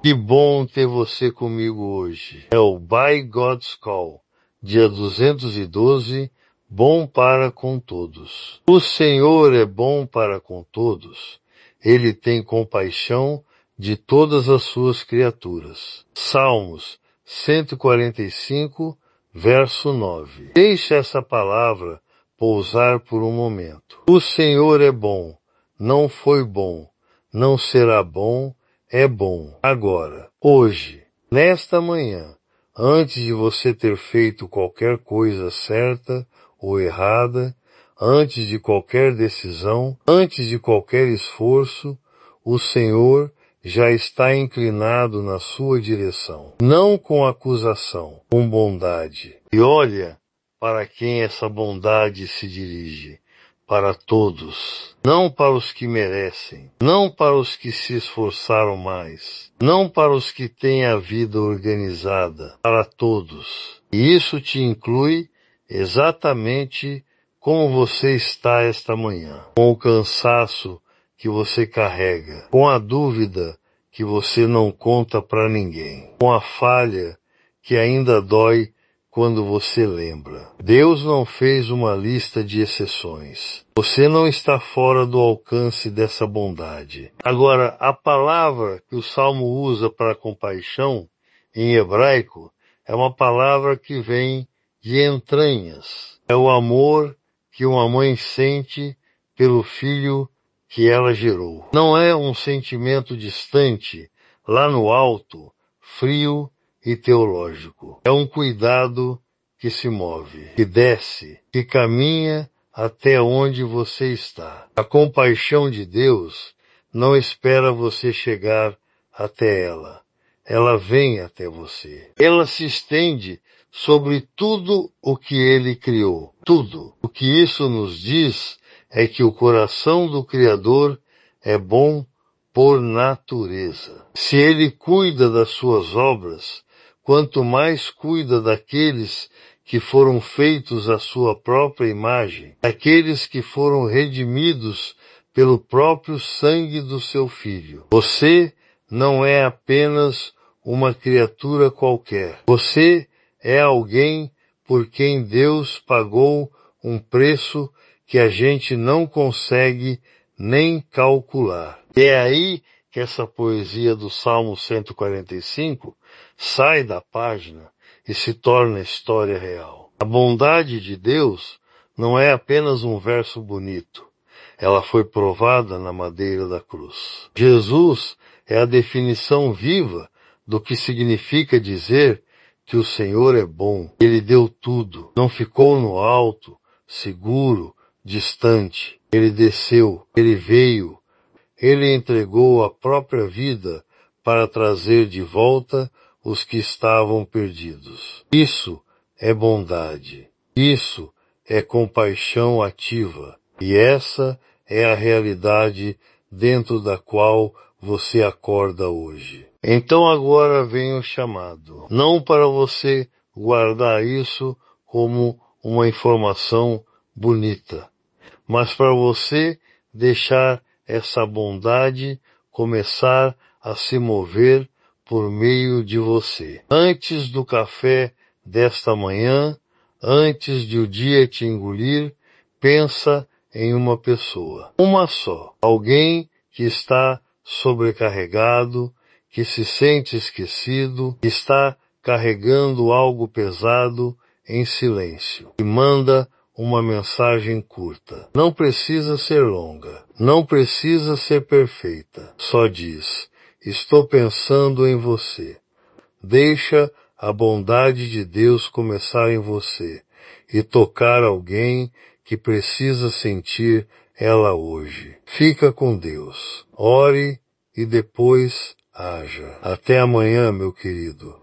Que bom ter você comigo hoje. É o By God's Call, dia 212, bom para com todos. O Senhor é bom para com todos. Ele tem compaixão de todas as suas criaturas. Salmos 145, verso 9. Deixe essa palavra pousar por um momento. O Senhor é bom, não foi bom, não será bom, é bom. Agora, hoje, nesta manhã, antes de você ter feito qualquer coisa certa ou errada, antes de qualquer decisão, antes de qualquer esforço, o Senhor já está inclinado na sua direção. Não com acusação, com bondade. E olha para quem essa bondade se dirige. Para todos. Não para os que merecem. Não para os que se esforçaram mais. Não para os que têm a vida organizada. Para todos. E isso te inclui exatamente como você está esta manhã. Com o cansaço que você carrega. Com a dúvida que você não conta para ninguém. Com a falha que ainda dói quando você lembra. Deus não fez uma lista de exceções. Você não está fora do alcance dessa bondade. Agora, a palavra que o Salmo usa para compaixão, em hebraico, é uma palavra que vem de entranhas. É o amor que uma mãe sente pelo filho que ela gerou. Não é um sentimento distante, lá no alto, frio e teológico. É um cuidado que se move, que desce, que caminha até onde você está. A compaixão de Deus não espera você chegar até ela. Ela vem até você. Ela se estende sobre tudo o que Ele criou. Tudo. O que isso nos diz é que o coração do Criador é bom por natureza. Se Ele cuida das suas obras, quanto mais cuida daqueles que foram feitos à sua própria imagem, daqueles que foram redimidos pelo próprio sangue do seu Filho. Você não é apenas uma criatura qualquer. Você é alguém por quem Deus pagou um preço que a gente não consegue nem calcular. E é aí que essa poesia do Salmo 145 sai da página e se torna história real. A bondade de Deus não é apenas um verso bonito. Ela foi provada na madeira da cruz. Jesus é a definição viva do que significa dizer que o Senhor é bom. Ele deu tudo. Não ficou no alto, seguro, distante. Ele desceu. Ele veio. Ele entregou a própria vida para trazer de volta os que estavam perdidos. Isso é bondade. Isso é compaixão ativa. E essa é a realidade dentro da qual você acorda hoje. Então agora vem o chamado. Não para você guardar isso como uma informação bonita, mas para você deixar essa bondade começar a se mover por meio de você. Antes do café desta manhã, antes de o dia te engolir, pensa em uma pessoa. Uma só. Alguém que está sobrecarregado, que se sente esquecido, que está carregando algo pesado em silêncio. E manda uma mensagem curta. Não precisa ser longa. Não precisa ser perfeita. Só diz: estou pensando em você. Deixa a bondade de Deus começar em você e tocar alguém que precisa sentir ela hoje. Fica com Deus. Ore e depois haja. Até amanhã, meu querido.